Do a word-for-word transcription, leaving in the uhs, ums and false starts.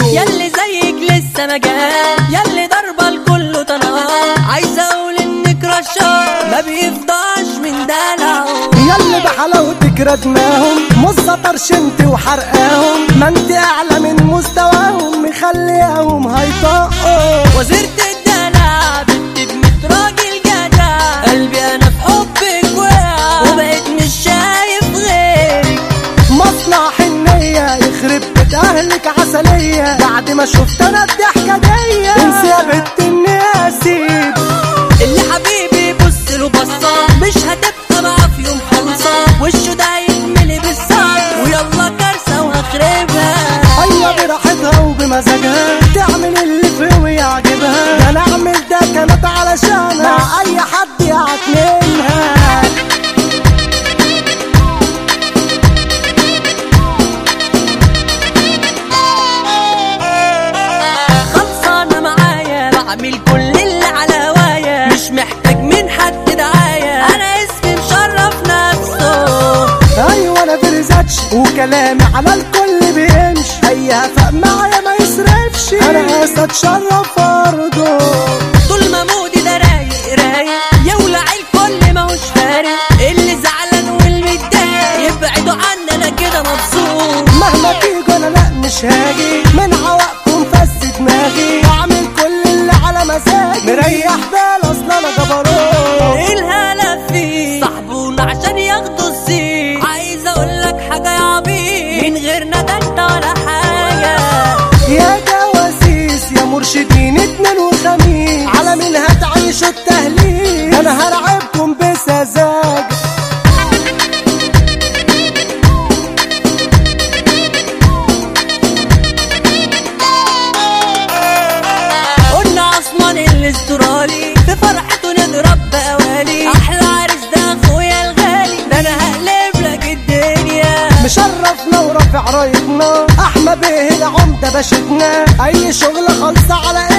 ياللي زيك لسه مجال، ياللي ضربة الكل طنان. عايزة اقول انك رشاق ما بيفضاش من دلعه، ياللي بحلاوتك ردناهم مصة طرشنت وحرقاهم. ما انت اعلى من مستواهم مخلياهم هيطقوا. وزيرة الدلع بنت بميت راجل جدع، قلبي انا في حبك وقع وبقيت مش شايف غيرك. مصنع حنية يخرب بيت اهلك عسلية، بعد ما شفت انا الضحكة دي انسى يا بنت اني اسيب. اللي حبيبي بص له بصة مش هتبقى معاه في يوم خلصة، وشه ده يتملي بالصبر ويلا كارثة وهخربها. ايوه براحتها وبمزاجها تعمل اللي فيه ويعجبها، ده انا اعمل ده كانت علشانها مع اي حد يعتملها. خلصانة معايا بعمل كل اللي على هوايا، مش محتاج من حد دعاية، انا اسمي مشرف نفسه. ايوه انا برزتش وكلامي على الكل بيمشي، اي هفق معايا ما يسرفش، انا اسد شرف ارضه. طول ما مودي ده رايق رايق يولع الكل ماهوش فارق، اللي زعلان والمتضايق يبعدوا عني انا كده مبسوط. مهما تيجوا انا لا مش هاجي من عواقبكم فس دماغي، واعمل كل اللي على مزاجي مريح بال اصل انا جبروت. الهلا فيه صاحبونا عشان ياخدوا الزيت، عايز اقول لك حاجه يا عبيد من غيرنا ده انت ولا حاجه. يا جواسيس يا مرشدين اتنين وخميس، على مين هتعيشوا التهليل انا هرعبكم بسذاجة. قلنا عثمان الاسترالي في فرحته نضرب بقوالي، احلى عريس ده اخويا الغالي، ده انا هقلب لك الدنيا. مشرفنا ورافع رايتنا احمد بيه العمده باشتنا، اي شغل خالصه على